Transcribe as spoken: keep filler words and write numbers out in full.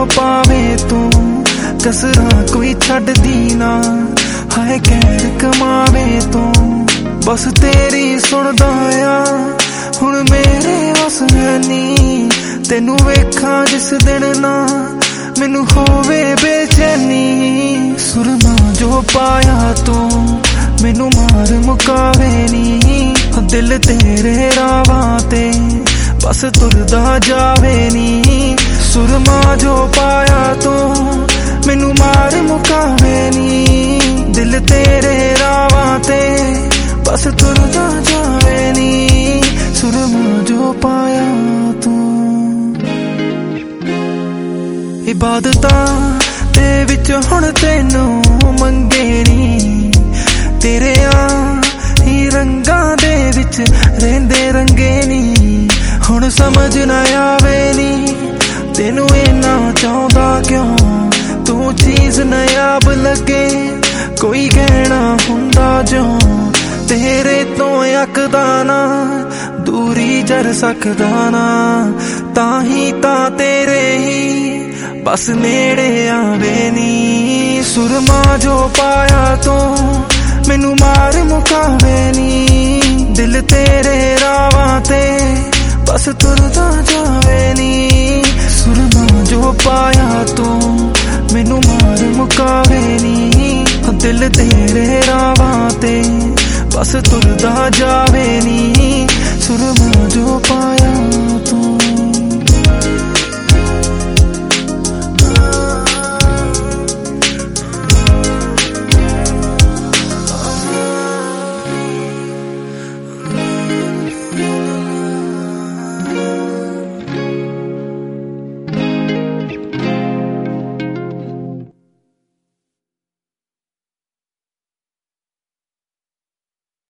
पावे तू कसरा कोई छड्दी ना हाय कैद कमावे तू बस तेरी सुनदा आ हुण मेरे वस है नी तेनू वेखां जिस दिन ना मैनू होवे बेचैनी सुरमा जो पाया तू मैनू मार मुकावे नी दिल तेरे रावां ते बस तुरदा जावे नी सुरमा जो पाया तू मैनू मार मुकावे नी दिल तेरे रावां ते बस तुरदा जावे नी सुरमा जो पाया तू इबादतां ते विच हुण तैनू मंगे नी तेरे आ ही रंगां दे विच रहिंदे रंगे नी हुण समझ ना आवे नी तेनू इन्ना चाहुंदा क्यों तू चीज नायाब लगे कोई कहना हुंदा जो तेरे तो अकदा ना दूरी जर सकदा ना ताही ता तेरे ही बस नेड़े आवे नी सुरमा जो पाया तू मैनू मार मुकावे नी दिल तेरे रावां ते बस तुरदा जावे नी सुरमा जो पाया तू मैनू मार मुकावे नी दिल तेरे रावां ते बस तुरदा जावे नी सुरमा जो पाया